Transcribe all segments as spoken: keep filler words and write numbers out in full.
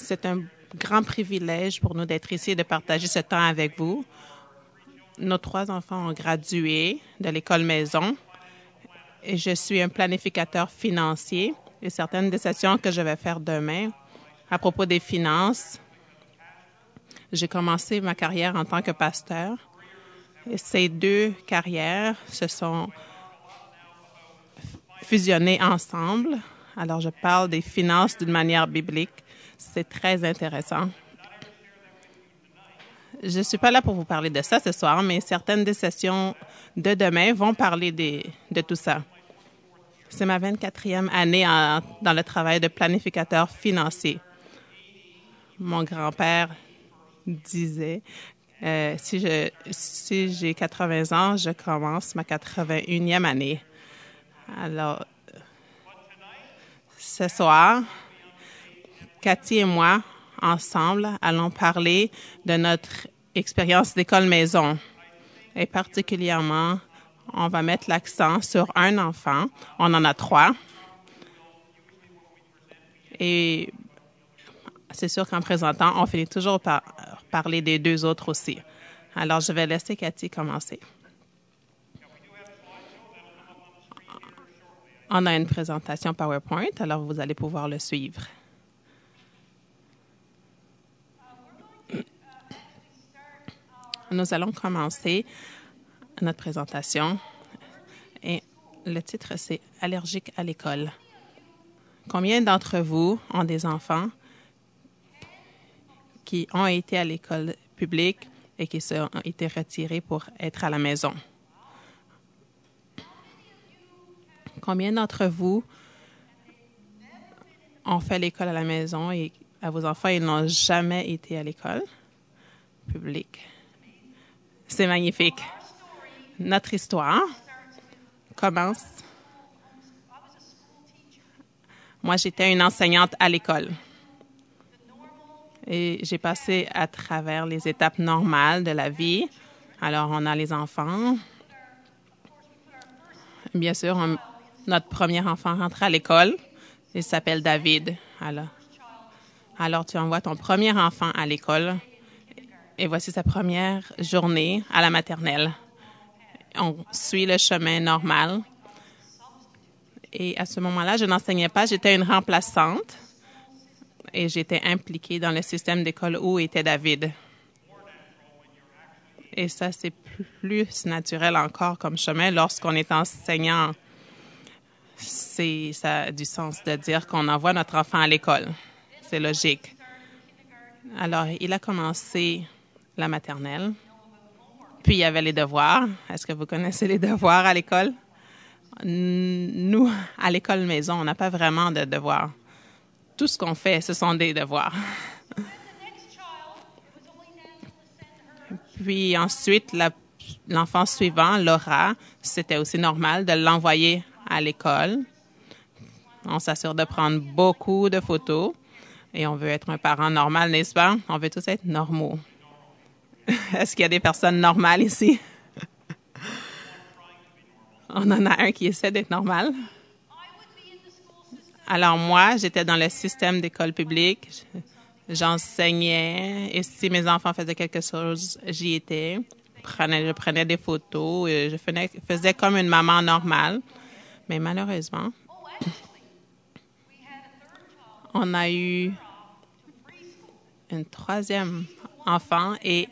C'est un grand privilège pour nous d'être ici et de partager ce temps avec vous. Nos trois enfants ont gradué de l'école maison et je suis un planificateur financier et certaines des sessions que je vais faire demain à propos des finances. J'ai commencé ma carrière en tant que pasteur et ces deux carrières se sont fusionnées ensemble. Alors, je parle des finances d'une manière biblique. C'est très intéressant. Je ne suis pas là pour vous parler de ça ce soir, mais certaines des sessions de demain vont parler des, de tout ça. C'est ma vingt-quatrième année en, dans le travail de planificateur financier. Mon grand-père disait, euh, si, je, si j'ai quatre-vingts ans, je commence ma quatre-vingt-unième année. Alors, ce soir, Cathy et moi, ensemble, allons parler de notre expérience d'école maison. Et particulièrement, on va mettre l'accent sur un enfant. On en a trois. Et c'est sûr qu'en présentant, on finit toujours par parler des deux autres aussi. Alors, je vais laisser Cathy commencer. On a une présentation PowerPoint, alors vous allez pouvoir le suivre. Nous allons commencer notre présentation et le titre, c'est « Allergique à l'école ». Combien d'entre vous ont des enfants qui ont été à l'école publique et qui se ont été retirés pour être à la maison? Combien d'entre vous ont fait l'école à la maison et à vos enfants, ils n'ont jamais été à l'école publique? C'est magnifique. Notre histoire commence. Moi, j'étais une enseignante à l'école. Et j'ai passé à travers les étapes normales de la vie. Alors, on a les enfants. Bien sûr, on, notre premier enfant rentre à l'école. Il s'appelle David. Alors, alors, tu envoies ton premier enfant à l'école. Et voici sa première journée à la maternelle. On suit le chemin normal. Et à ce moment-là, je n'enseignais pas, j'étais une remplaçante et j'étais impliquée dans le système d'école où était David. Et ça, c'est plus naturel encore comme chemin lorsqu'on est enseignant. C'est, ça a du sens de dire qu'on envoie notre enfant à l'école. C'est logique. Alors, il a commencé la maternelle. Puis, il y avait les devoirs. Est-ce que vous connaissez les devoirs à l'école? Nous, à l'école maison, on n'a pas vraiment de devoirs. Tout ce qu'on fait, ce sont des devoirs. Puis ensuite, la, l'enfant suivant, Laura, c'était aussi normal de l'envoyer à l'école. On s'assure de prendre beaucoup de photos. Et on veut être un parent normal, n'est-ce pas? On veut tous être normaux. Est-ce qu'il y a des personnes normales ici? On en a un qui essaie d'être normal. Alors moi, j'étais dans le système d'école publique. J'enseignais et si mes enfants faisaient quelque chose, j'y étais. Prenais, je prenais des photos. Et je faisais, faisais comme une maman normale. Mais malheureusement, on a eu une troisième enfant et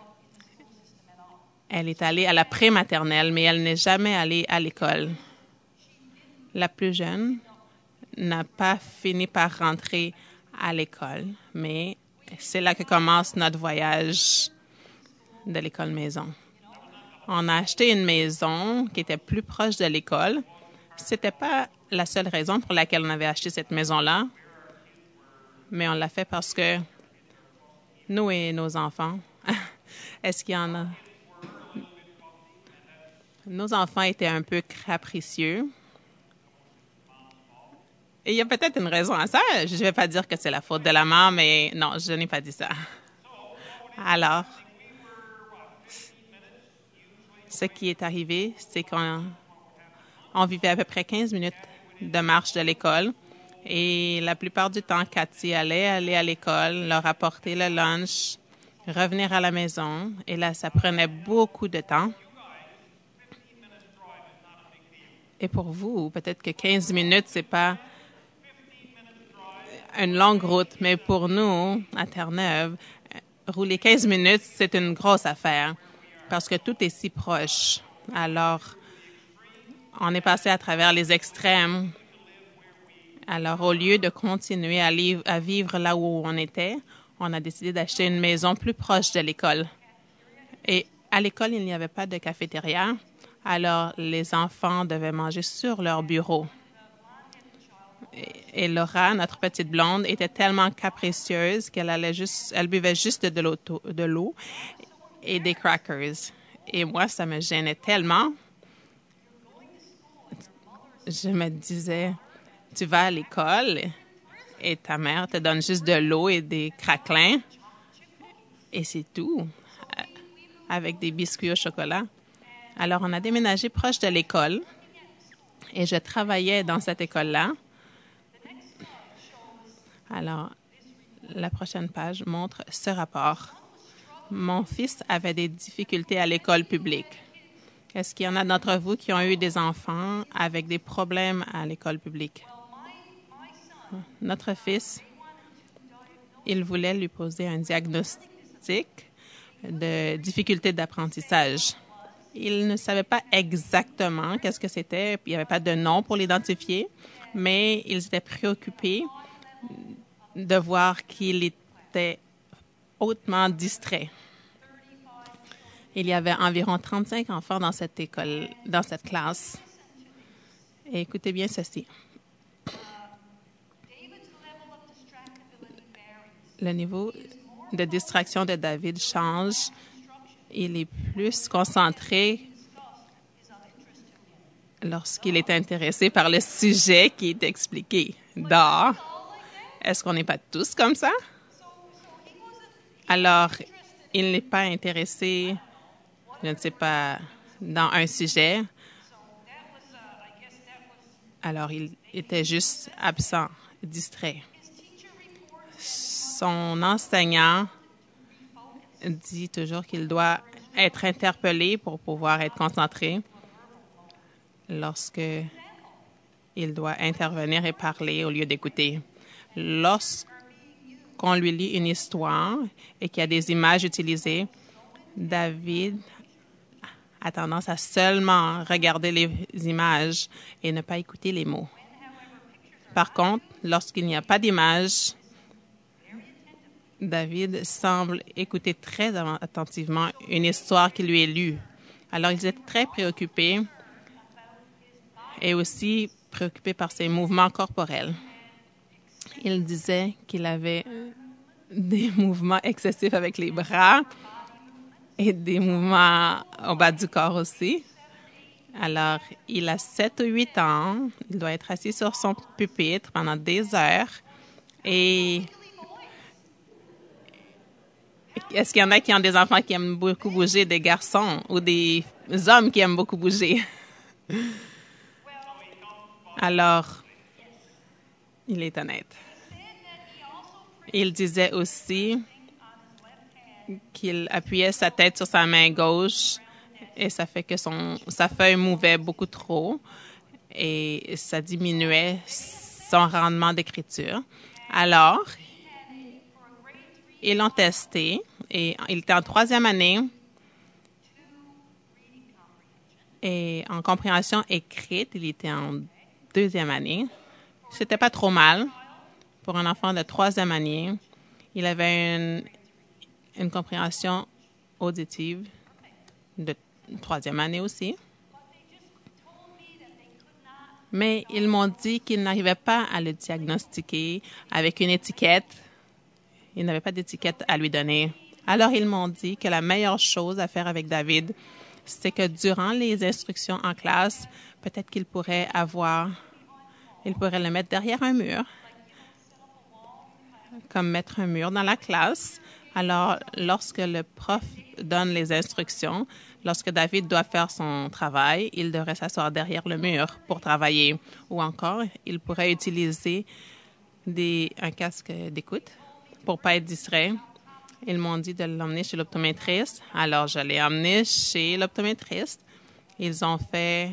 elle est allée à la prématernelle, mais elle n'est jamais allée à l'école. La plus jeune n'a pas fini par rentrer à l'école, mais c'est là que commence notre voyage de l'école maison. On a acheté une maison qui était plus proche de l'école. C'était pas la seule raison pour laquelle on avait acheté cette maison-là, mais on l'a fait parce que nous et nos enfants, est-ce qu'il y en a? Nos enfants étaient un peu capricieux. Et il y a peut-être une raison à ça. Je ne vais pas dire que c'est la faute de la maman, mais non, je n'ai pas dit ça. Alors, ce qui est arrivé, c'est qu'on on vivait à peu près quinze minutes de marche de l'école. Et la plupart du temps, Cathy allait aller à l'école, leur apporter le lunch, revenir à la maison. Et là, ça prenait beaucoup de temps. Et pour vous, peut-être que quinze minutes, c'est pas une longue route, mais pour nous, à Terre-Neuve, rouler quinze minutes, c'est une grosse affaire parce que tout est si proche. Alors, on est passé à travers les extrêmes. Alors, au lieu de continuer à, li- à vivre là où on était, on a décidé d'acheter une maison plus proche de l'école. Et à l'école, il n'y avait pas de cafétéria. Alors, les enfants devaient manger sur leur bureau. Et, et Laura, notre petite blonde, était tellement capricieuse qu'elle allait juste, elle buvait juste de l'eau, de l'eau et des crackers. Et moi, ça me gênait tellement. Je me disais, tu vas à l'école et ta mère te donne juste de l'eau et des craquelins et c'est tout, avec des biscuits au chocolat. Alors, on a déménagé proche de l'école et je travaillais dans cette école-là. Alors, la prochaine page montre ce rapport. Mon fils avait des difficultés à l'école publique. Est-ce qu'il y en a d'entre vous qui ont eu des enfants avec des problèmes à l'école publique? Notre fils, il voulait lui poser un diagnostic de difficulté d'apprentissage. Il ne savait pas exactement qu'est-ce que c'était, puis il n'y avait pas de nom pour l'identifier, mais ils étaient préoccupés de voir qu'il était hautement distrait. Il y avait environ trente-cinq enfants dans cette école, dans cette classe. Et écoutez bien ceci. Le niveau de distraction de David change. Il est plus concentré lorsqu'il est intéressé par le sujet qui est expliqué. Dehors. Est-ce qu'on n'est pas tous comme ça? Alors, il n'est pas intéressé, je ne sais pas, dans un sujet. Alors, il était juste absent, distrait. Son enseignant dit toujours qu'il doit être interpellé pour pouvoir être concentré lorsque il doit intervenir et parler au lieu d'écouter. Lorsqu'on lui lit une histoire et qu'il y a des images utilisées, David a tendance à seulement regarder les images et ne pas écouter les mots. Par contre, lorsqu'il n'y a pas d'image, David semble écouter très attentivement une histoire qui lui est lue. Alors, il était très préoccupé et aussi préoccupé par ses mouvements corporels. Il disait qu'il avait des mouvements excessifs avec les bras et des mouvements au bas du corps aussi. Alors, il a sept ou huit ans. Il doit être assis sur son pupitre pendant des heures. Et est-ce qu'il y en a qui ont des enfants qui aiment beaucoup bouger, des garçons ou des hommes qui aiment beaucoup bouger? Alors, il est honnête. Il disait aussi qu'il appuyait sa tête sur sa main gauche et ça fait que son, sa feuille mouvait beaucoup trop et ça diminuait son rendement d'écriture. Alors, ils l'ont testé et il était en troisième année et en compréhension écrite, il était en deuxième année. C'était pas trop mal pour un enfant de troisième année. Il avait une, une compréhension auditive de troisième année aussi. Mais ils m'ont dit qu'ils n'arrivaient pas à le diagnostiquer avec une étiquette. Ils n'avaient pas d'étiquette à lui donner. Alors, ils m'ont dit que la meilleure chose à faire avec David, c'est que durant les instructions en classe, peut-être qu'il pourrait avoir, il pourrait le mettre derrière un mur, comme mettre un mur dans la classe. Alors, lorsque le prof donne les instructions, lorsque David doit faire son travail, il devrait s'asseoir derrière le mur pour travailler. Ou encore, il pourrait utiliser des, un casque d'écoute pour ne pas être distrait. Ils m'ont dit de l'emmener chez l'optométriste. Alors, je l'ai emmené chez l'optométriste. Ils ont fait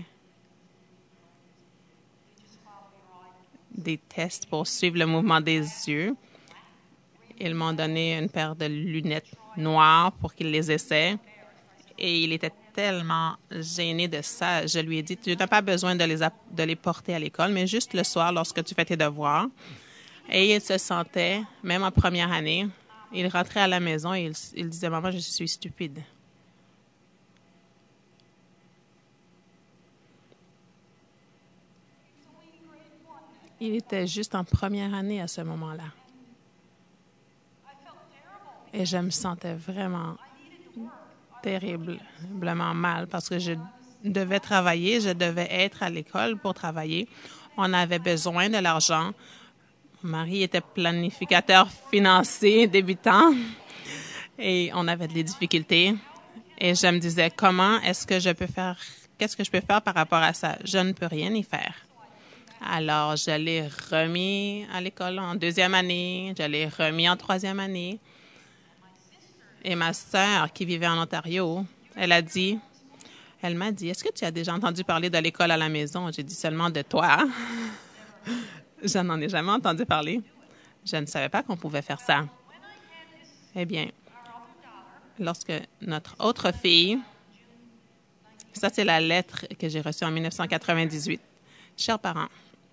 des tests pour suivre le mouvement des yeux. Ils m'ont donné une paire de lunettes noires pour qu'il les essaie. Et il était tellement gêné de ça. Je lui ai dit, tu n'as pas besoin de les, de les porter à l'école, mais juste le soir lorsque tu fais tes devoirs. Et il se sentait, même en première année, il rentrait à la maison et il, il disait, « Maman, je suis stupide. » Il était juste en première année à ce moment-là. Et je me sentais vraiment terriblement mal parce que je devais travailler, je devais être à l'école pour travailler. On avait besoin de l'argent. Mon mari était planificateur financier débutant et on avait des difficultés. Et je me disais, comment est-ce que je peux faire, qu'est-ce que je peux faire par rapport à ça? Je ne peux rien y faire. Alors, je l'ai remis à l'école en deuxième année, je l'ai remis en troisième année. Et ma sœur, qui vivait en Ontario, elle a dit, elle m'a dit, est-ce que tu as déjà entendu parler de l'école à la maison? J'ai dit seulement de toi. Je n'en ai jamais entendu parler. Je ne savais pas qu'on pouvait faire ça. Eh bien, lorsque notre autre fille, ça c'est la lettre que j'ai reçue en mille neuf cent quatre-vingt-dix-huit. Chers parents,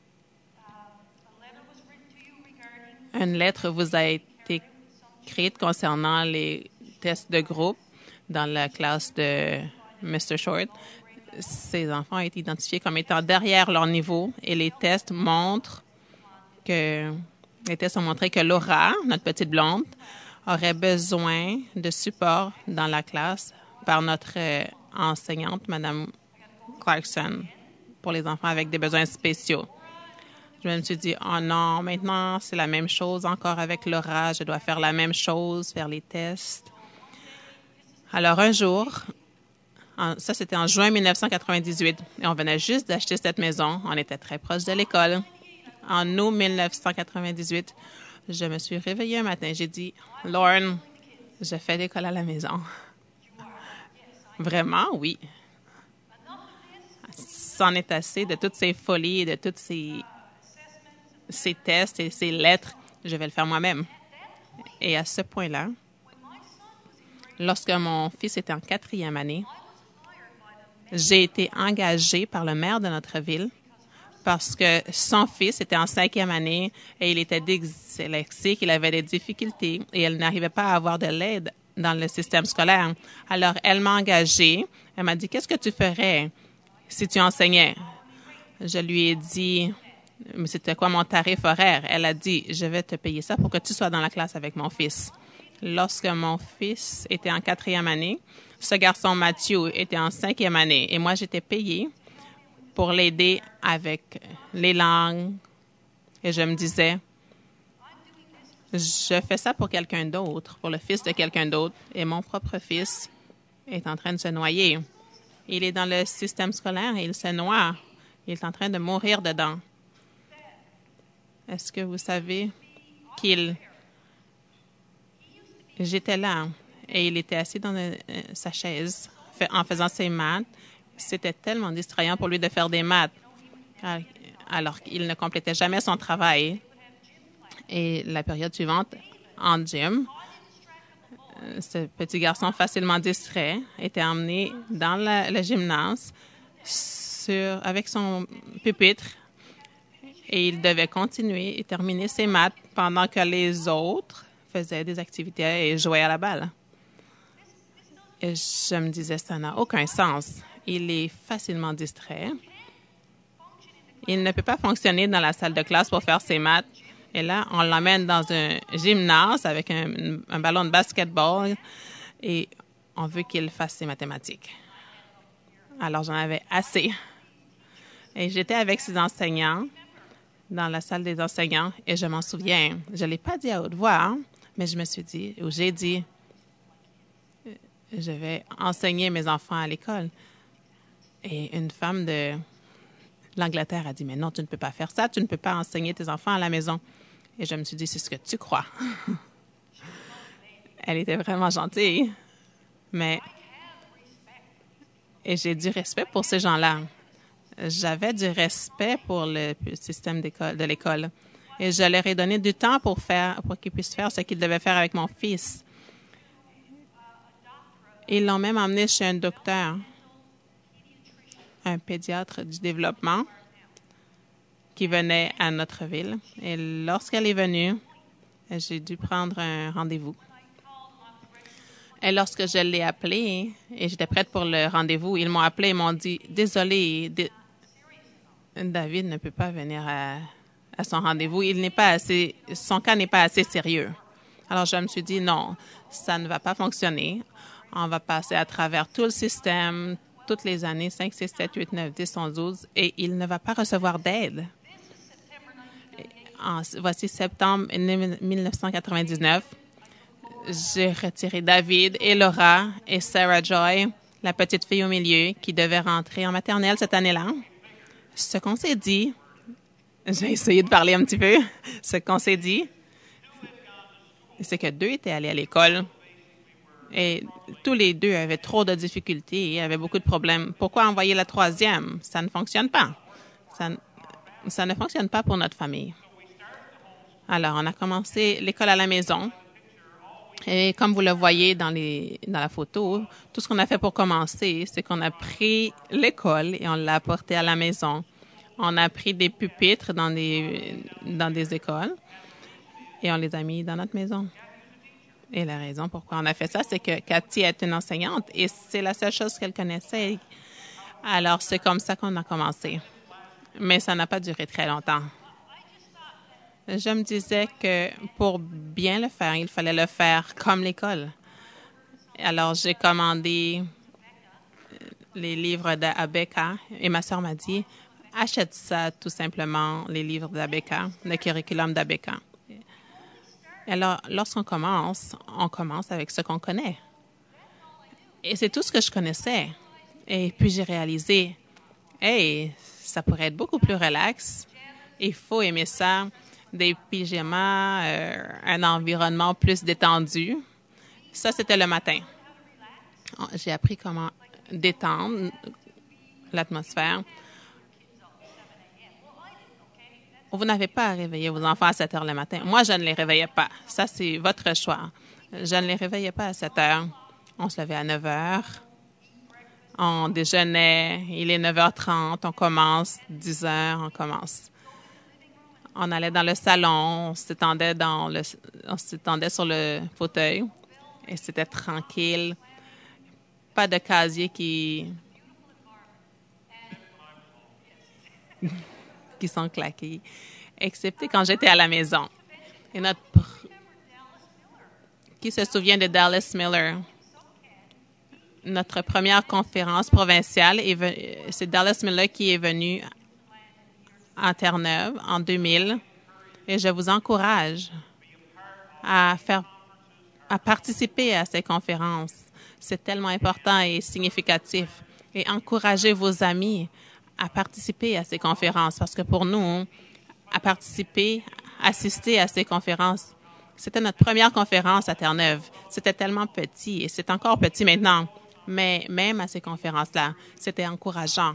une lettre vous a été écrite concernant les tests de groupe dans la classe de mister Short. Ces enfants ont été identifiés comme étant derrière leur niveau et les tests montrent que les tests ont montré que Laura, notre petite blonde, aurait besoin de support dans la classe par notre euh, enseignante, Mme Clarkson, pour les enfants avec des besoins spéciaux. Je me suis dit, oh non, maintenant c'est la même chose encore avec Laura, je dois faire la même chose, faire les tests. Alors un jour, en, ça c'était en juin mille neuf cent quatre-vingt-dix-huit, et on venait juste d'acheter cette maison, on était très proche de l'école. En août mille neuf cent quatre-vingt-dix-huit, je me suis réveillée un matin, j'ai dit, Lauren, je fais l'école à la maison. Vraiment, oui. C'en est assez de toutes ces folies, de toutes ces, ces tests et ces lettres. Je vais le faire moi-même. Et à ce point-là, lorsque mon fils était en quatrième année, j'ai été engagée par le maire de notre ville parce que son fils était en cinquième année et il était dyslexique, il avait des difficultés et elle n'arrivait pas à avoir de l'aide dans le système scolaire. Alors, elle m'a engagée. Elle m'a dit, qu'est-ce que tu ferais si tu enseignais? Je lui ai dit, mais c'était quoi mon tarif horaire? Elle a dit, je vais te payer ça pour que tu sois dans la classe avec mon fils. Lorsque mon fils était en quatrième année, ce garçon Mathieu était en cinquième année et moi, j'étais payée pour l'aider avec les langues. Et je me disais, je fais ça pour quelqu'un d'autre, pour le fils de quelqu'un d'autre, et mon propre fils est en train de se noyer. Il est dans le système scolaire et il se noie. Il est en train de mourir dedans. Est-ce que vous savez qu'il... J'étais là et il était assis dans euh, sa chaise en faisant ses maths. C'était tellement distrayant pour lui de faire des maths, alors qu'il ne complétait jamais son travail. Et la période suivante, en gym, ce petit garçon facilement distrait était emmené dans la, le gymnase sur, avec son pupitre et il devait continuer et terminer ses maths pendant que les autres faisaient des activités et jouaient à la balle. Et je me disais, ça n'a aucun sens. Il est facilement distrait. Il ne peut pas fonctionner dans la salle de classe pour faire ses maths. Et là, on l'emmène dans un gymnase avec un, un ballon de basketball et on veut qu'il fasse ses mathématiques. Alors, j'en avais assez. Et j'étais avec ses enseignants dans la salle des enseignants et je m'en souviens. Je ne l'ai pas dit à haute voix, hein, Mais je me suis dit, ou j'ai dit, je vais enseigner mes enfants à l'école. Et une femme de l'Angleterre a dit, mais non, tu ne peux pas faire ça, tu ne peux pas enseigner tes enfants à la maison. Et je me suis dit, c'est ce que tu crois. Elle était vraiment gentille, mais... Et j'ai du respect pour ces gens-là. J'avais du respect pour le système d'école, de l'école. Et je leur ai donné du temps pour faire, pour qu'ils puissent faire ce qu'ils devaient faire avec mon fils. Ils l'ont même emmené chez un docteur, un pédiatre du développement, qui venait à notre ville. Et lorsqu'elle est venue, j'ai dû prendre un rendez-vous. Et lorsque je l'ai appelé et j'étais prête pour le rendez-vous, ils m'ont appelé et m'ont dit « Désolé, D- David ne peut pas venir à, à son rendez-vous. Il n'est pas assez, son cas n'est pas assez sérieux. » Alors, je me suis dit « Non, ça ne va pas fonctionner. On va passer à travers tout le système, toutes les années, cinq, six, sept, huit, neuf, dix, onze, douze, et il ne va pas recevoir d'aide. » En, voici septembre mille neuf cent quatre-vingt-dix-neuf. J'ai retiré David et Laura et Sarah Joy, la petite fille au milieu, qui devait rentrer en maternelle cette année-là. Ce qu'on s'est dit, j'ai essayé de parler un petit peu, ce qu'on s'est dit, c'est que deux étaient allés à l'école et tous les deux avaient trop de difficultés et avaient beaucoup de problèmes. Pourquoi envoyer la troisième? Ça ne fonctionne pas. Ça, ça ne fonctionne pas pour notre famille. Alors, on a commencé l'école à la maison. Et comme vous le voyez dans, les, dans la photo, tout ce qu'on a fait pour commencer, c'est qu'on a pris l'école et on l'a apporté à la maison. On a pris des pupitres dans des, dans des écoles et on les a mis dans notre maison. Et la raison pourquoi on a fait ça, c'est que Cathy est une enseignante et c'est la seule chose qu'elle connaissait. Alors, c'est comme ça qu'on a commencé. Mais ça n'a pas duré très longtemps. Je me disais que pour bien le faire, il fallait le faire comme l'école. Alors, j'ai commandé les livres d'Abeka et ma sœur m'a dit, achète ça tout simplement, les livres d'Abeka, le curriculum d'Abeka. Alors, lorsqu'on commence, on commence avec ce qu'on connaît. Et c'est tout ce que je connaissais. Et puis, j'ai réalisé, hey, ça pourrait être beaucoup plus relax. Il faut aimer ça. Des pyjamas, euh, un environnement plus détendu. Ça, c'était le matin. J'ai appris comment détendre l'atmosphère. Vous n'avez pas à réveiller vos enfants à sept heures le matin. Moi, je ne les réveillais pas. Ça, c'est votre choix. Je ne les réveillais pas à sept heures. On se levait à neuf heures. On déjeunait. Il est neuf heures trente. On commence. dix heures, on commence. On allait dans le salon, on s'étendait dans le, on s'étendait sur le fauteuil et c'était tranquille. Pas de casier qui, qui sont claqués, excepté quand j'étais à la maison. Et notre, qui se souvient de Dallas Miller? Notre première conférence provinciale, c'est Dallas Miller qui est venu à Terre-Neuve en deux mille et je vous encourage à faire, à participer à ces conférences. C'est tellement important et significatif. Et encouragez vos amis à participer à ces conférences parce que pour nous, à participer, assister à ces conférences, c'était notre première conférence à Terre-Neuve. C'était tellement petit et c'est encore petit maintenant, mais même à ces conférences-là, c'était encourageant.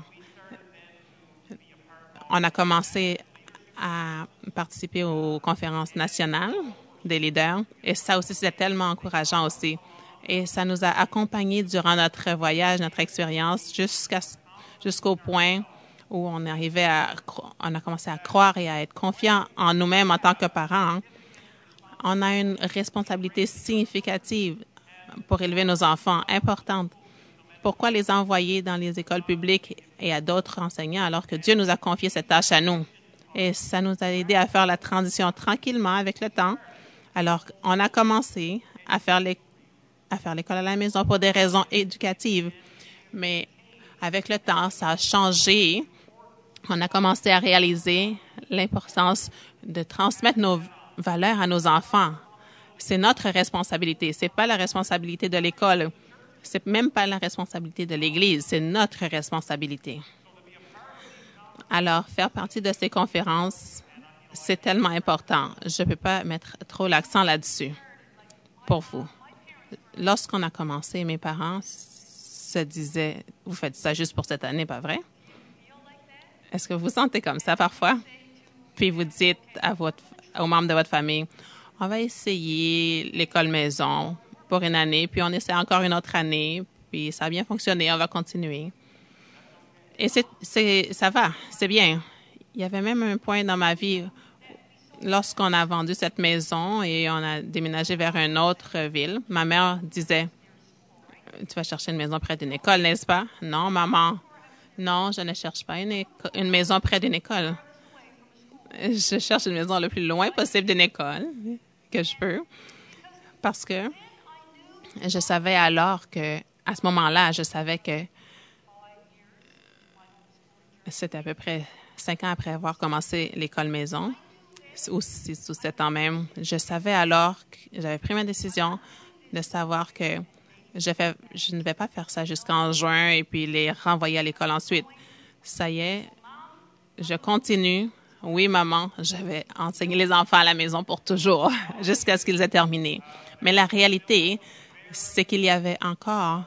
On a commencé à participer aux conférences nationales des leaders et ça aussi, c'était tellement encourageant aussi. Et ça nous a accompagnés durant notre voyage, notre expérience, jusqu'à, jusqu'au point où on arrivait à, on a commencé à croire et à être confiants en nous-mêmes en tant que parents. On a une responsabilité significative pour élever nos enfants, importante. Pourquoi les envoyer dans les écoles publiques et à d'autres enseignants alors que Dieu nous a confié cette tâche à nous? Et ça nous a aidé à faire la transition tranquillement avec le temps. Alors, on a commencé à faire les, à faire l'école à la maison pour des raisons éducatives. Mais avec le temps, ça a changé. On a commencé à réaliser l'importance de transmettre nos valeurs à nos enfants. C'est notre responsabilité. C'est pas la responsabilité de l'école. C'est même pas la responsabilité de l'Église. C'est notre responsabilité. Alors, faire partie de ces conférences, c'est tellement important. Je ne peux pas mettre trop l'accent là-dessus pour vous. Lorsqu'on a commencé, mes parents se disaient, « Vous faites ça juste pour cette année, pas vrai? » Est-ce que vous vous sentez comme ça parfois? Puis vous dites à votre, aux membres de votre famille, « On va essayer l'école maison pour une année, puis on essaie encore une autre année, puis ça a bien fonctionné, on va continuer. » Et c'est, c'est, ça va, c'est bien. Il y avait même un point dans ma vie, lorsqu'on a vendu cette maison et on a déménagé vers une autre ville, ma mère disait, « Tu vas chercher une maison près d'une école, n'est-ce pas? »« Non, maman. Non, je ne cherche pas une, éco- une maison près d'une école. Je cherche une maison le plus loin possible d'une école que je peux. » Parce que je savais alors que, à ce moment-là, je savais que c'était à peu près cinq ans après avoir commencé l'école maison, ou six ou sept ans même. Je savais alors que j'avais pris ma décision de savoir que je, fais, je ne vais pas faire ça jusqu'en juin et puis les renvoyer à l'école ensuite. Ça y est, je continue. Oui, maman, je vais enseigner les enfants à la maison pour toujours, jusqu'à ce qu'ils aient terminé. Mais la réalité, c'est qu'il y avait encore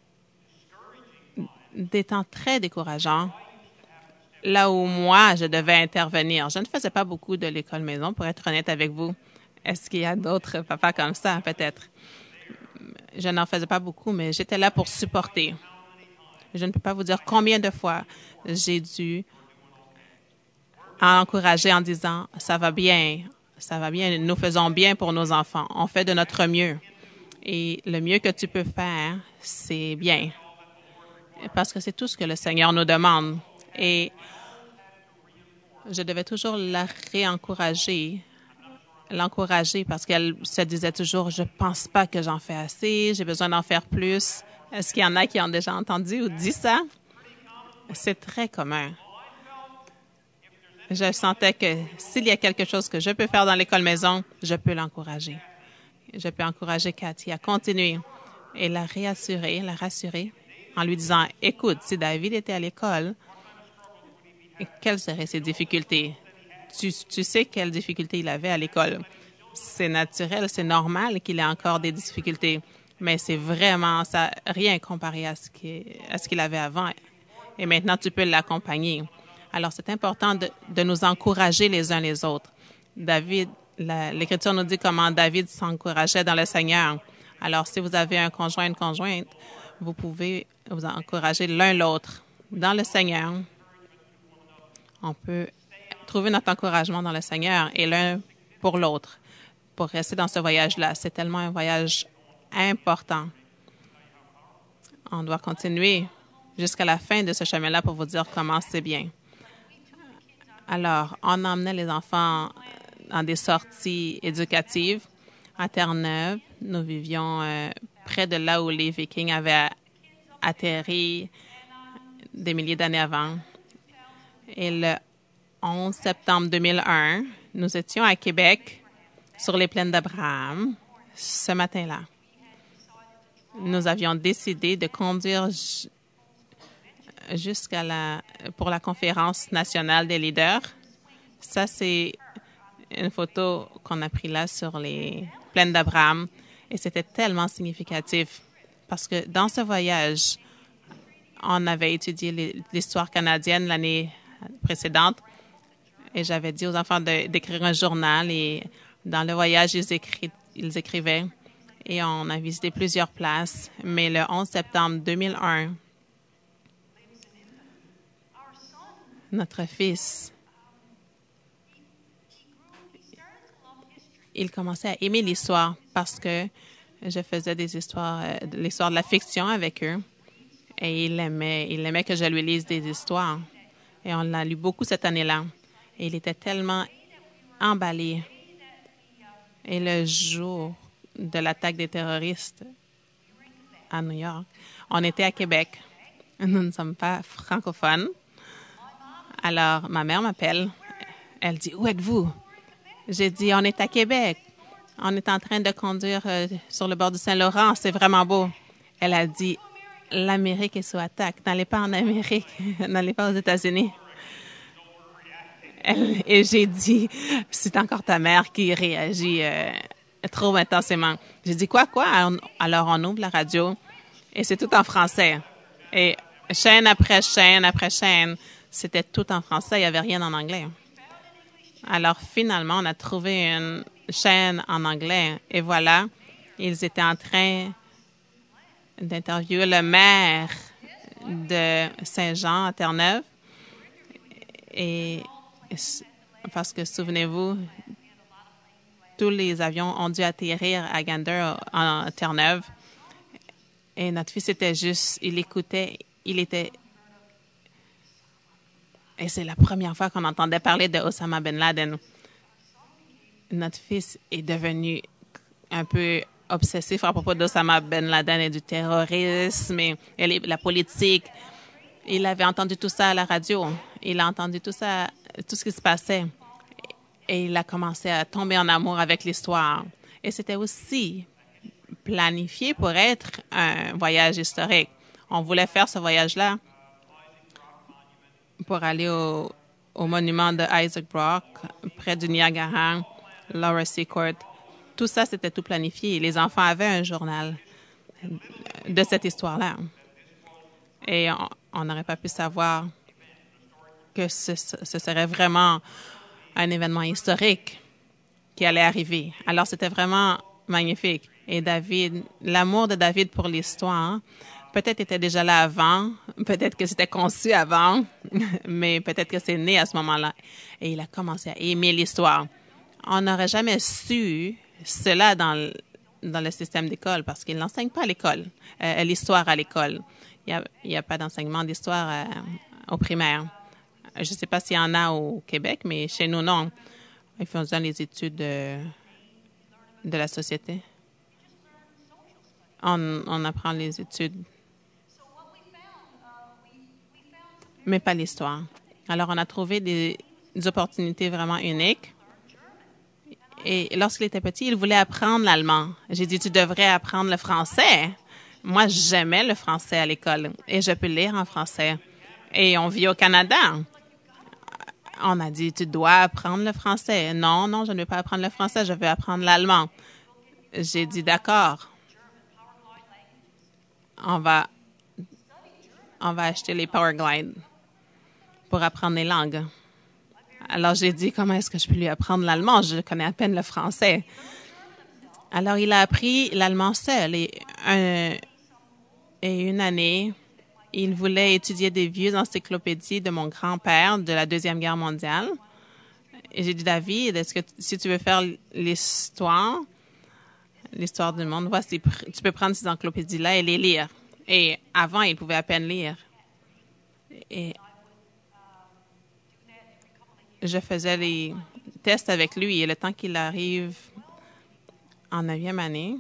des temps très décourageants là où moi, je devais intervenir. Je ne faisais pas beaucoup de l'école maison, pour être honnête avec vous. Est-ce qu'il y a d'autres papas comme ça? Peut-être. Je n'en faisais pas beaucoup, mais j'étais là pour supporter. Je ne peux pas vous dire combien de fois j'ai dû encourager en disant « Ça va bien, ça va bien, nous faisons bien pour nos enfants. On fait de notre mieux. Et le mieux que tu peux faire, c'est bien. » Parce que c'est tout ce que le Seigneur nous demande. Et je devais toujours la réencourager, l'encourager parce qu'elle se disait toujours « Je pense pas que j'en fais assez, j'ai besoin d'en faire plus. » Est-ce qu'il y en a qui ont déjà entendu ou dit ça? C'est très commun. Je sentais que s'il y a quelque chose que je peux faire dans l'école maison, je peux l'encourager. Je peux encourager Cathy à continuer et la réassurer, la rassurer en lui disant « Écoute, si David était à l'école, quelles seraient ses difficultés? Tu, tu sais quelles difficultés il avait à l'école. C'est naturel, c'est normal qu'il ait encore des difficultés, mais c'est vraiment ça, rien comparé à ce qu'il, à ce qu'il avait avant. Et maintenant, tu peux l'accompagner. » Alors, c'est important de, de nous encourager les uns les autres. David, la, l'Écriture nous dit comment David s'encourageait dans le Seigneur. Alors, si vous avez un conjoint, une conjointe, vous pouvez vous encourager l'un l'autre dans le Seigneur. On peut trouver notre encouragement dans le Seigneur et l'un pour l'autre pour rester dans ce voyage-là. C'est tellement un voyage important. On doit continuer jusqu'à la fin de ce chemin-là pour vous dire comment c'est bien. Alors, on emmenait les enfants dans des sorties éducatives à Terre-Neuve. Nous vivions euh, près de là où les Vikings avaient atterri des milliers d'années avant. Et le onze septembre deux mille un, nous étions à Québec, sur les plaines d'Abraham, ce matin-là. Nous avions décidé de conduire j- jusqu'à la, pour la conférence nationale des leaders. Ça, c'est une photo qu'on a prise là sur les plaines d'Abraham. Et c'était tellement significatif parce que dans ce voyage, on avait étudié l'histoire canadienne l'année précédente et j'avais dit aux enfants de, d'écrire un journal et dans le voyage, ils, écrit, ils écrivaient et on a visité plusieurs places. Mais le onze septembre deux mille un, notre fils, il commençait à aimer l'histoire parce que je faisais des histoires, euh, l'histoire de la fiction avec eux. Et il aimait, il aimait que je lui lise des histoires. Et on l'a lu beaucoup cette année-là. Et il était tellement emballé. Et le jour de l'attaque des terroristes à New York, on était à Québec. Nous ne sommes pas francophones. Alors, ma mère m'appelle. Elle dit, « Où êtes-vous? » J'ai dit, « On est à Québec. » On est en train de conduire euh, sur le bord du Saint-Laurent. C'est vraiment beau. Elle a dit, l'Amérique est sous attaque. N'allez pas en Amérique. N'allez pas aux États-Unis. Elle, et j'ai dit, c'est encore ta mère qui réagit euh, trop intensément. J'ai dit, quoi, quoi? Alors, on ouvre la radio et c'est tout en français. Et chaîne après chaîne après chaîne, c'était tout en français. Il n'y avait rien en anglais. Alors, finalement, on a trouvé une chaîne en anglais. Et voilà, ils étaient en train d'interviewer le maire de Saint-Jean à Terre-Neuve. Et parce que, souvenez-vous, tous les avions ont dû atterrir à Gander, en Terre-Neuve. Et notre fils était juste, il écoutait, il était... Et c'est la première fois qu'on entendait parler de Osama Ben Laden. Notre fils est devenu un peu obsessif à propos d'Osama Ben Laden et du terrorisme et, et la politique. Il avait entendu tout ça à la radio. Il a entendu tout ça, tout ce qui se passait. Et il a commencé à tomber en amour avec l'histoire. Et c'était aussi planifié pour être un voyage historique. On voulait faire ce voyage-là pour aller au, au monument de Isaac Brock, près du Niagara, Laura Secord. Tout ça, c'était tout planifié. Les enfants avaient un journal de cette histoire-là. Et on n'aurait pas pu savoir que ce, ce serait vraiment un événement historique qui allait arriver. Alors, c'était vraiment magnifique. Et David, l'amour de David pour l'histoire, peut-être était déjà là avant, peut-être que c'était conçu avant, mais peut-être que c'est né à ce moment-là. Et il a commencé à aimer l'histoire. On n'aurait jamais su cela dans le, dans le système d'école parce qu'il n'enseigne pas à l'école, euh, l'histoire à l'école. Il n'y a, il y a pas d'enseignement d'histoire euh, au primaire. Je ne sais pas s'il y en a au Québec, mais chez nous, non. Ils font les études de, de la société. On, on apprend les études, mais pas l'histoire. Alors, on a trouvé des, des opportunités vraiment uniques. Et lorsqu'il était petit, il voulait apprendre l'allemand. J'ai dit, tu devrais apprendre le français. Moi, j'aimais le français à l'école et je peux lire en français. Et on vit au Canada. On a dit, tu dois apprendre le français. Non, non, je ne veux pas apprendre le français, je veux apprendre l'allemand. J'ai dit, d'accord. On va, on va acheter les Powerglide pour apprendre les langues. Alors, j'ai dit, comment est-ce que je peux lui apprendre l'allemand? Je connais à peine le français. Alors, il a appris l'allemand seul. Et, un, et une année, il voulait étudier des vieux encyclopédies de mon grand-père de la Deuxième Guerre mondiale. Et j'ai dit, David, est-ce que si tu veux faire l'histoire, l'histoire du monde, voici, tu peux prendre ces encyclopédies-là et les lire. Et avant, il pouvait à peine lire. Et je faisais les tests avec lui et le temps qu'il arrive en neuvième année,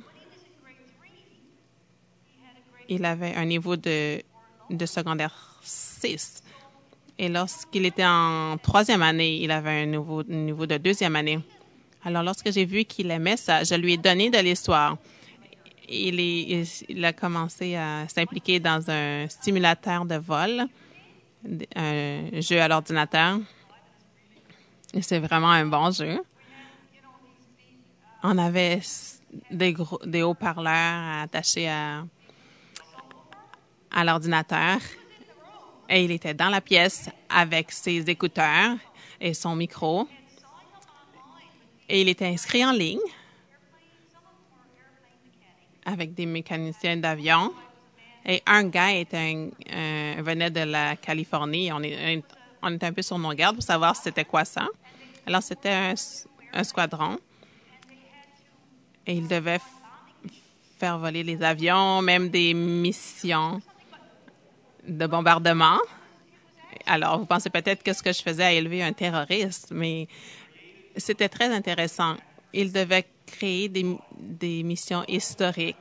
il avait un niveau de, de secondaire six. Et lorsqu'il était en troisième année, il avait un niveau, un niveau de deuxième année. Alors, lorsque j'ai vu qu'il aimait ça, je lui ai donné de l'histoire. Il, est, il a commencé à s'impliquer dans un simulateur de vol, un jeu à l'ordinateur. Et c'est vraiment un bon jeu. On avait des, gros, des haut-parleurs attachés à, à l'ordinateur. Et il était dans la pièce avec ses écouteurs et son micro. Et il était inscrit en ligne avec des mécaniciens d'avion. Et un gars était un, un, venait de la Californie. On, est, on était un peu sur nos gardes pour savoir c'était quoi ça. Alors, c'était un, un squadron. Et il devait f- faire voler les avions, même des missions de bombardement. Alors, vous pensez peut-être que ce que je faisais à élever un terroriste, mais c'était très intéressant. Il devait créer des, des missions historiques.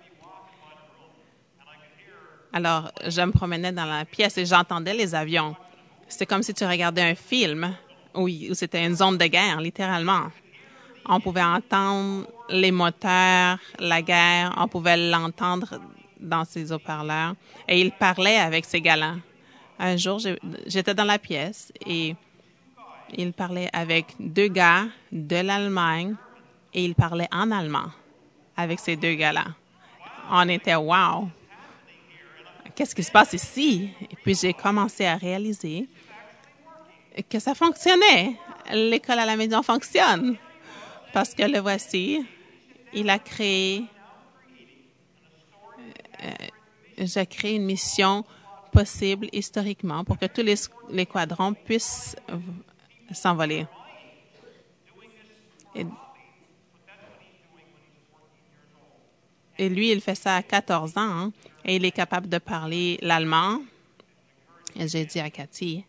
Alors, je me promenais dans la pièce et j'entendais les avions. C'était comme si tu regardais un film où, où c'était une zone de guerre, littéralement. On pouvait entendre les moteurs, la guerre, on pouvait l'entendre dans ses haut-parleurs. Et il parlait avec ces gars-là. Un jour, j'étais dans la pièce et il parlait avec deux gars de l'Allemagne et il parlait en allemand avec ces deux gars-là. On était « wow! Qu'est-ce qui se passe ici? » Et puis j'ai commencé à réaliser que ça fonctionnait. L'école à la maison fonctionne. Parce que le voici, il a créé, euh, j'ai créé une mission possible historiquement pour que tous les, les quadrants puissent s'envoler. Et, et lui, il fait ça à quatorze ans hein, et il est capable de parler l'allemand. Et j'ai dit à Cathy,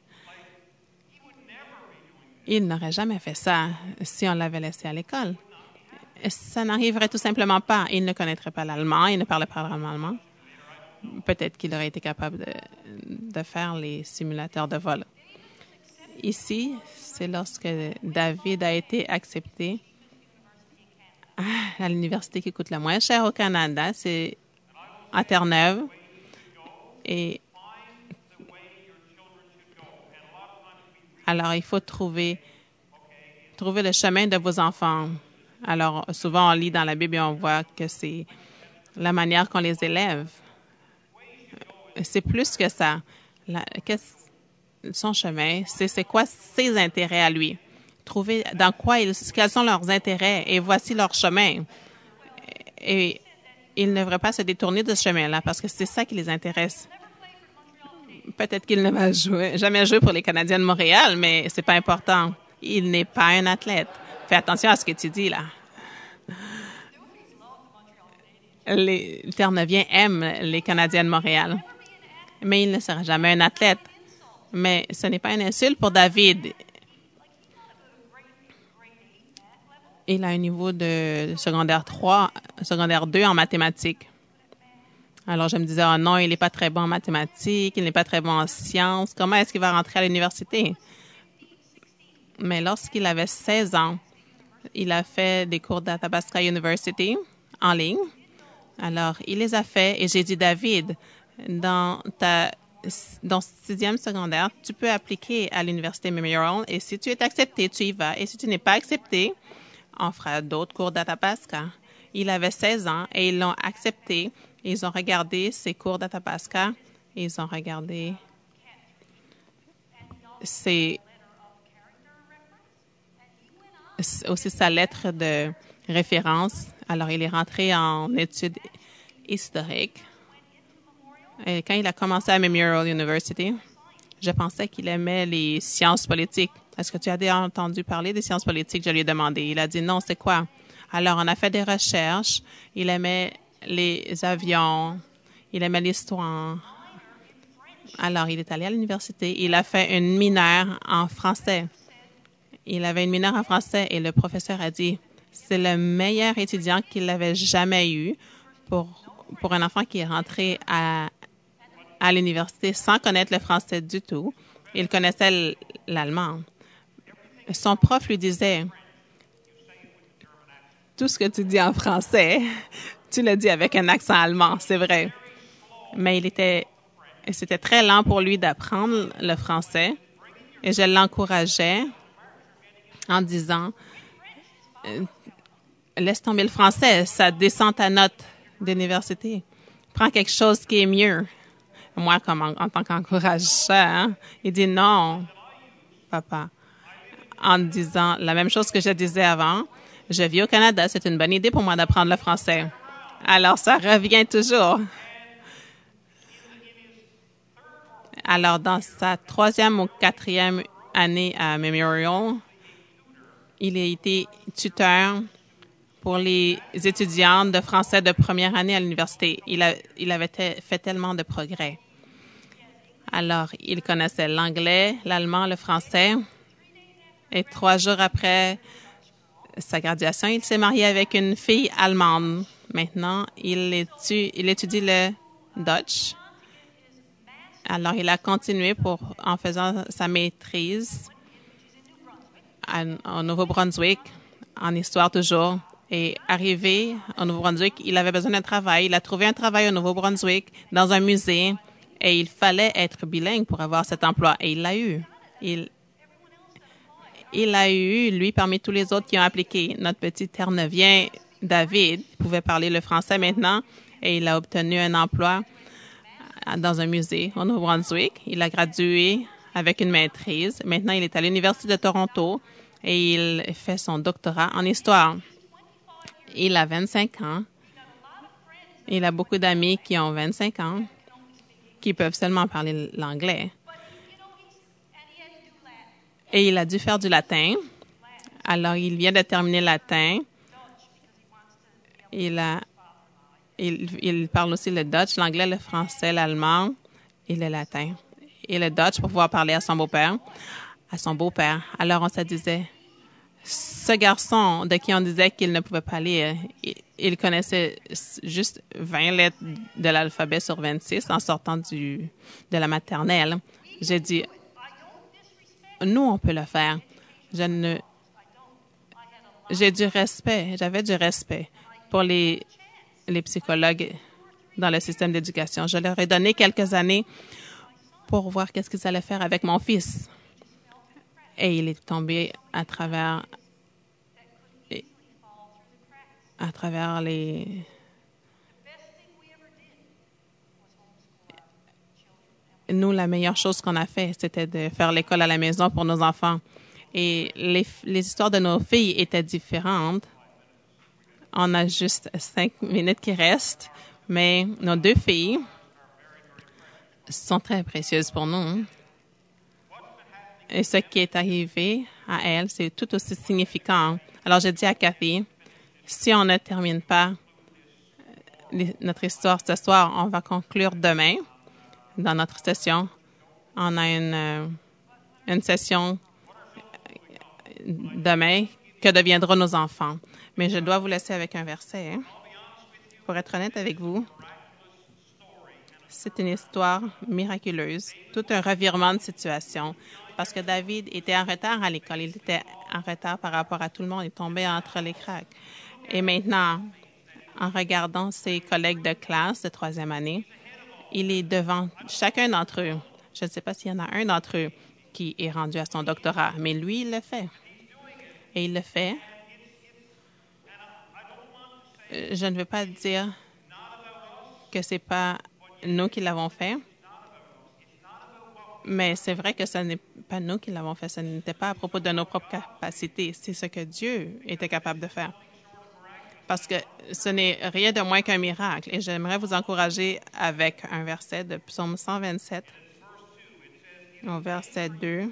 il n'aurait jamais fait ça si on l'avait laissé à l'école. Ça n'arriverait tout simplement pas. Il ne connaîtrait pas l'allemand, il ne parlait pas allemand. Peut-être qu'il aurait été capable de, de faire les simulateurs de vol. Ici, c'est lorsque David a été accepté à l'université qui coûte le moins cher au Canada, c'est à Terre-Neuve. Et alors, il faut trouver, trouver le chemin de vos enfants. Alors, souvent, on lit dans la Bible et on voit que c'est la manière qu'on les élève. C'est plus que ça. La, son chemin, c'est, c'est quoi ses intérêts à lui. Trouver dans quoi ils, quels sont leurs intérêts et voici leur chemin. Et ils ne devraient pas se détourner de ce chemin-là parce que c'est ça qui les intéresse. Peut-être qu'il ne va jouer, jamais jouer pour les Canadiens de Montréal, mais c'est pas important. Il n'est pas un athlète. Fais attention à ce que tu dis, là. Les Terre-Neuviens aiment les Canadiens de Montréal, mais il ne sera jamais un athlète. Mais ce n'est pas une insulte pour David. Il a un niveau de secondaire trois, secondaire deux en mathématiques. Alors, je me disais, oh non, il n'est pas très bon en mathématiques, il n'est pas très bon en sciences. Comment est-ce qu'il va rentrer à l'université? Mais lorsqu'il avait seize ans, il a fait des cours d'Athabasca University en ligne. Alors, il les a fait et j'ai dit, David, dans ta dans sixième secondaire, tu peux appliquer à l'Université Memorial et si tu es accepté, tu y vas. Et si tu n'es pas accepté, on fera d'autres cours d'Athabasca. Il avait seize ans et ils l'ont accepté. Ils ont regardé ses cours d'Athabasca et ils ont regardé ses, aussi sa lettre de référence. Alors, il est rentré en études historiques. Et quand il a commencé à Memorial University, je pensais qu'il aimait les sciences politiques. Est-ce que tu as déjà entendu parler des sciences politiques? Je lui ai demandé. Il a dit non, c'est quoi? Alors, on a fait des recherches. Il aimait les avions. Il aimait l'histoire. Alors, il est allé à l'université. Il a fait une mineure en français. Il avait une mineure en français et le professeur a dit c'est le meilleur étudiant qu'il avait jamais eu pour, pour un enfant qui est rentré à, à l'université sans connaître le français du tout. Il connaissait l'allemand. Son prof lui disait tout ce que tu dis en français, tu le dis avec un accent allemand, c'est vrai. Mais il était, c'était très lent pour lui d'apprendre le français et je l'encourageais en disant laisse tomber le français, ça descend ta note d'université. Prends quelque chose qui est mieux. Moi, comme en, en tant qu'encourageur, hein, il dit non, papa, en disant la même chose que je disais avant. Je vis au Canada, c'est une bonne idée pour moi d'apprendre le français. Alors, ça revient toujours. Alors, dans sa troisième ou quatrième année à Memorial, il a été tuteur pour les étudiants de français de première année à l'université. Il, a, il avait te, fait tellement de progrès. Alors, il connaissait l'anglais, l'allemand, le français. Et trois jours après sa graduation, il s'est marié avec une fille allemande. Maintenant, il étudie, il étudie le Dutch. Alors, il a continué pour, en faisant sa maîtrise à, au Nouveau-Brunswick, en histoire toujours. Et arrivé au Nouveau-Brunswick, il avait besoin d'un travail. Il a trouvé un travail au Nouveau-Brunswick dans un musée et il fallait être bilingue pour avoir cet emploi. Et il l'a eu. Il, il l'a eu, lui, parmi tous les autres qui ont appliqué. Notre petit Terre-Neuvien, David, pouvait parler le français maintenant et il a obtenu un emploi dans un musée au Nouveau-Brunswick. Il a gradué avec une maîtrise. Maintenant, il est à l'Université de Toronto et il fait son doctorat en histoire. Il a vingt-cinq ans. Il a beaucoup d'amis qui ont vingt-cinq ans, qui peuvent seulement parler l'anglais. Et il a dû faire du latin. Alors, il vient de terminer le latin. Il, a, il, il parle aussi le Dutch, l'anglais, le français, l'allemand et le latin. Et le Dutch pour pouvoir parler à son beau-père, à son beau-père. Alors, on se disait, ce garçon de qui on disait qu'il ne pouvait pas lire, il, il connaissait juste vingt lettres de l'alphabet sur vingt-six en sortant du, de la maternelle. J'ai dit, nous, on peut le faire. Je ne, j'ai du respect, j'avais du respect pour les, les psychologues dans le système d'éducation. Je leur ai donné quelques années pour voir qu'est-ce qu'ils allaient faire avec mon fils. Et il est tombé à travers, à travers les... Nous, la meilleure chose qu'on a fait, c'était de faire l'école à la maison pour nos enfants. Et les, les histoires de nos filles étaient différentes. On a juste cinq minutes qui restent, mais nos deux filles sont très précieuses pour nous. Et ce qui est arrivé à elles, c'est tout aussi significant. Alors, je dis à Cathy, si on ne termine pas notre histoire ce soir, on va conclure demain dans notre session. On a une, une session demain que deviendront nos enfants. Mais je dois vous laisser avec un verset. Hein? Pour être honnête avec vous, c'est une histoire miraculeuse, tout un revirement de situation. Parce que David était en retard à l'école. Il était en retard par rapport à tout le monde. Il tombait entre les craques. Et maintenant, en regardant ses collègues de classe de troisième année, il est devant chacun d'entre eux. Je ne sais pas s'il y en a un d'entre eux qui est rendu à son doctorat, mais lui, il le fait. Et il le fait. Je ne veux pas dire que ce n'est pas nous qui l'avons fait, mais c'est vrai que ce n'est pas nous qui l'avons fait. Ce n'était pas à propos de nos propres capacités. C'est ce que Dieu était capable de faire. Parce que ce n'est rien de moins qu'un miracle. Et j'aimerais vous encourager avec un verset de Psaume cent vingt-sept, au verset deux,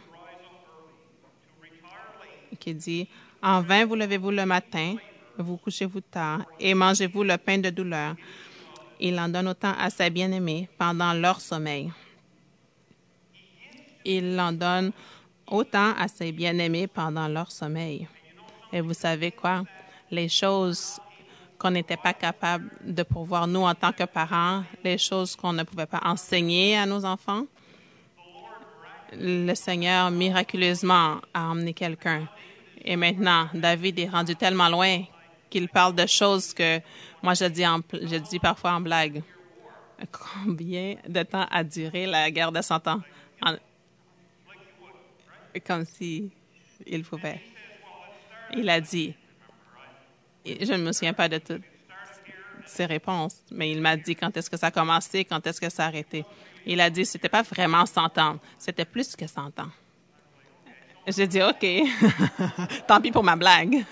qui dit « En vain vous levez-vous le matin, vous couchez-vous tard, et mangez-vous le pain de douleur. Il en donne autant à ses bien-aimés pendant leur sommeil. » Il en donne autant à ses bien-aimés pendant leur sommeil. Et vous savez quoi? Les choses qu'on n'était pas capable de pourvoir, nous, en tant que parents, les choses qu'on ne pouvait pas enseigner à nos enfants, le Seigneur, miraculeusement, a emmené quelqu'un. Et maintenant, David est rendu tellement loin qu'il parle de choses que moi, je dis, en, je dis parfois en blague. Combien de temps a duré la guerre de Cent Ans? En, comme si il pouvait. Il a dit, je ne me souviens pas de toutes ses réponses, mais il m'a dit quand est-ce que ça a commencé, quand est-ce que ça a arrêté. Il a dit, c'était pas vraiment cent ans, c'était plus que cent ans. J'ai dit, OK, tant pis pour ma blague.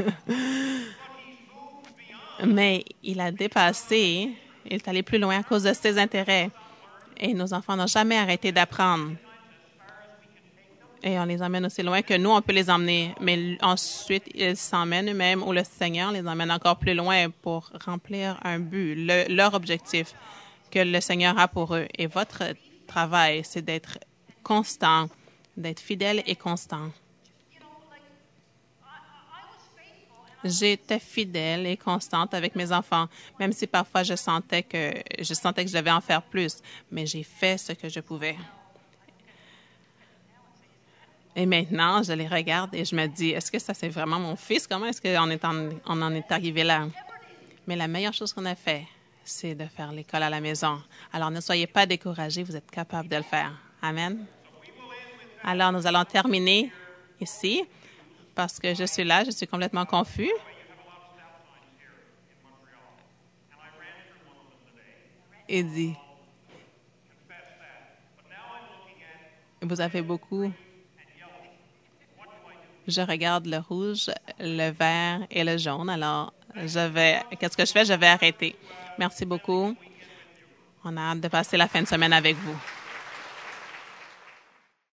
Mais il a dépassé, il est allé plus loin à cause de ses intérêts. Et nos enfants n'ont jamais arrêté d'apprendre. Et on les emmène aussi loin que nous, on peut les emmener. Mais ensuite, ils s'emmènent eux-mêmes ou le Seigneur les emmène encore plus loin pour remplir un but, le, leur objectif que le Seigneur a pour eux. Et votre travail, c'est d'être constant, d'être fidèle et constant. J'étais fidèle et constante avec mes enfants, même si parfois je sentais que je sentais que je devais en faire plus, mais j'ai fait ce que je pouvais. Et maintenant, je les regarde et je me dis, est-ce que ça, c'est vraiment mon fils? Comment est-ce qu'on est en, on en est arrivé là? Mais la meilleure chose qu'on a fait, c'est de faire l'école à la maison. Alors, ne soyez pas découragés, vous êtes capables de le faire. Amen. Alors, nous allons terminer ici parce que je suis là, je suis complètement confus. Il dit, vous avez beaucoup. Je regarde le rouge, le vert et le jaune. Alors, je vais, qu'est-ce que je fais? Je vais arrêter. Merci beaucoup. On a hâte de passer la fin de semaine avec vous.